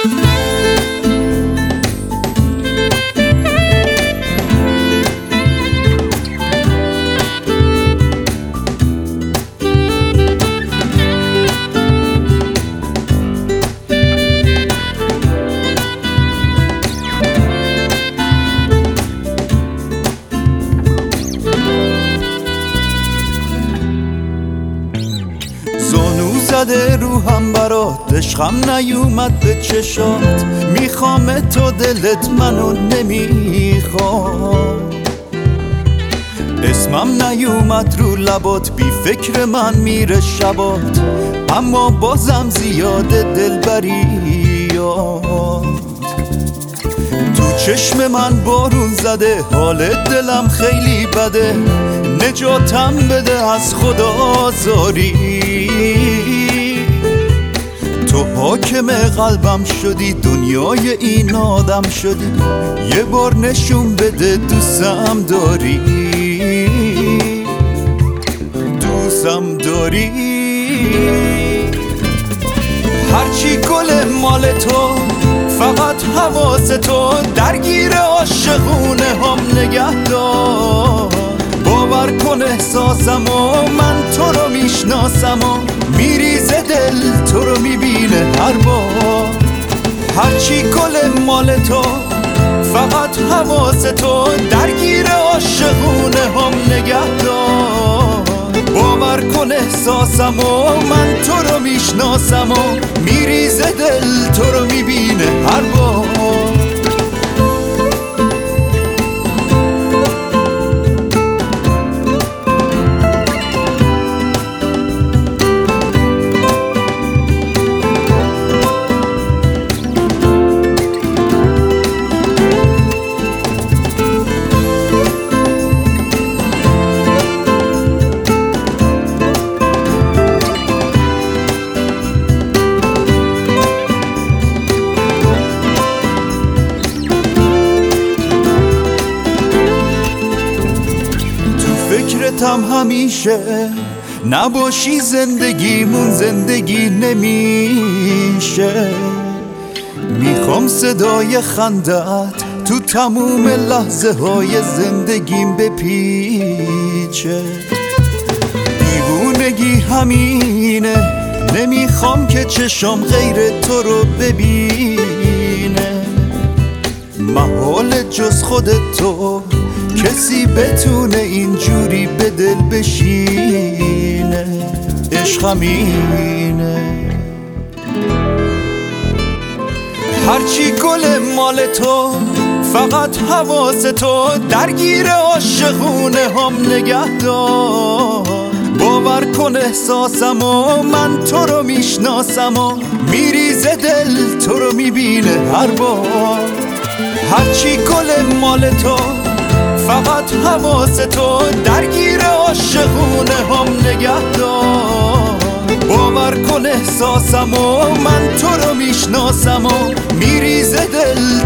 زده روحم برات، عشقم نیومد به چشات، میخوام تو دلت منو نمیخواد، اسمم نیومد رو لبات، بی فکر من میره شبات، اما بازم زیاده دلبریات. تو چشم من بارون زده، حال دلم خیلی بده، نجاتم بده از خدا زاری. تو حاکم قلبم شدی، دنیای این آدم شدی، یه بار نشون بده دوستم داری، دوستم داری. هرچی گل مال تو، فقط حواس تو، درگیر عاشقونه هم نگه دار. باور کن احساسم و من تو رو میشناسم و میریزه دل تو رو میبینه هر بار. هرچی گل مال تو، فقط حواس تو، درگیر عاشقونه هم نگه دار. باور کن احساسم و من تو رو میشناسم و میریزه دل تو رو میبینه هر بار. فکرتم همیشه، نباشی زندگیمون زندگی نمیشه. میخوام صدای خندت تو تموم لحظه های زندگیم بپیچه. دیوونگی همینه، نمیخوام که چشم غیر تو رو ببینه. محال جز خودت تو کسی بتونه اینجوری به دل بشینه. عشقم اینه. هرچی گل مال تو، فقط حواس تو، درگیر عاشقونه هم نگه دار. باور کن احساسم و من تو رو میشناسم و میریزه دل تو رو میبینه هر بار. هرچی گل مال تو، فقط حواس تو، درگیر عاشقونه هم نگه دار. باور کن احساسم و من تو رو میشناسم و میریزه دل